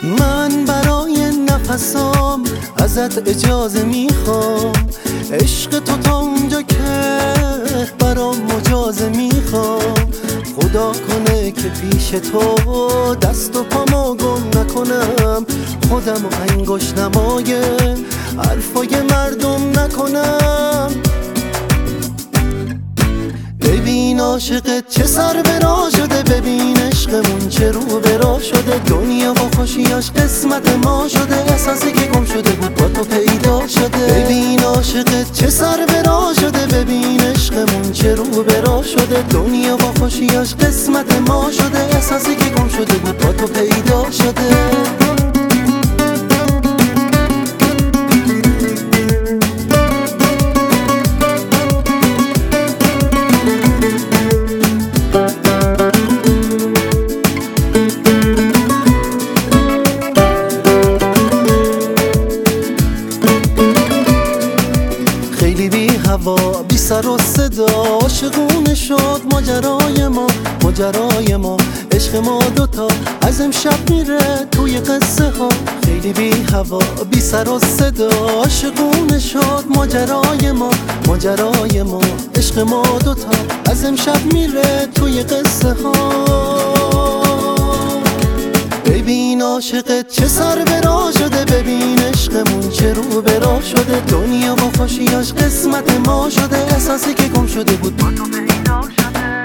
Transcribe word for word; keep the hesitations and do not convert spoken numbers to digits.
من برای نفسام ازت اجازه میخوام، عشق تو تا اونجا که برام مجازه میخوام. خدا کنه که پیش تو دست و پامو گم نکنم، خودم و انگشت نمای حرفای مردم نکنم. ببین عاشقت چه سر به راه شده، ببین عشقمون چه رو به راه شده. دنیا با خوشیاش قسمت ما شده، احساسی که گم شده بود با تو پیدا شده. ببین عاشقت چه سر به راه شده، ببین عشقمون چه رو به راه شده. دنیا با خوشیاش قسمت ما شده، احساسی که گم شده بود با تو پیدا شده. خیلی بی هوا بی سر و صدا عاشقونه شد ماجرای ما، ماجرای ما عشق ما دوتا از امشب میره توی قصه ها. خیلی بی هوا بی سر و صدا عاشقونه شد ماجرای ما، ماجرای ما عشق ما دوتا از امشب میره توی قصه ها. ببین عاشقت چه سر به راه شده، ببین عشقمون چه رو به راه شده. دنیا با خوشیاش قسمت ما شده، احساسی که گم شده بود با تو پیدا شده.